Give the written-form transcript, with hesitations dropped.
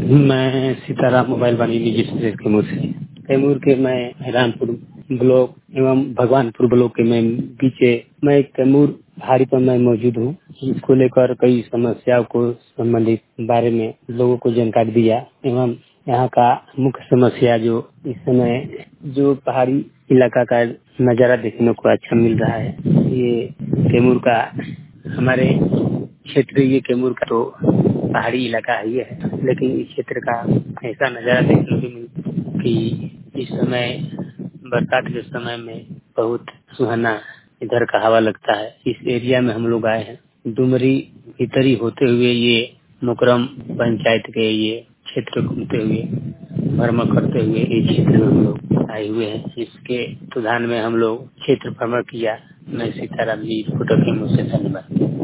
मैं सीताराम मोबाइल वाणी निजी से कैमूर से। कैमूर के मैं रामपुर ब्लॉक एवं भगवानपुर ब्लॉक के मैं बीचे मैं कैमूर पहाड़ी पर मैं मौजूद हूँ। इसको लेकर कई समस्याओं को संबंधित बारे में लोगों को जानकारी दिया एवं यहाँ का मुख्य समस्या जो इस समय जो पहाड़ी इलाका का नजारा देखने को अच्छा मिल रहा है। ये कैमूर का हमारे क्षेत्र ये कैमूर का तो पहाड़ी इलाका ही है, लेकिन इस क्षेत्र का ऐसा नजारा देखने को मिल कि इस समय बरसात के समय में बहुत सुहाना इधर का हवा लगता है। इस एरिया में हम लोग आए हैं। डुमरी भीतरी होते हुए ये मुकरम पंचायत के ये क्षेत्र घूमते हुए भ्रमण करते हुए इस क्षेत्र में हम लोग आए हुए हैं। इसके सुधार में हम लोग क्षेत्र भ्रमण किया। मैं सीताराम जी फोटो के मुझसे धन्यवाद।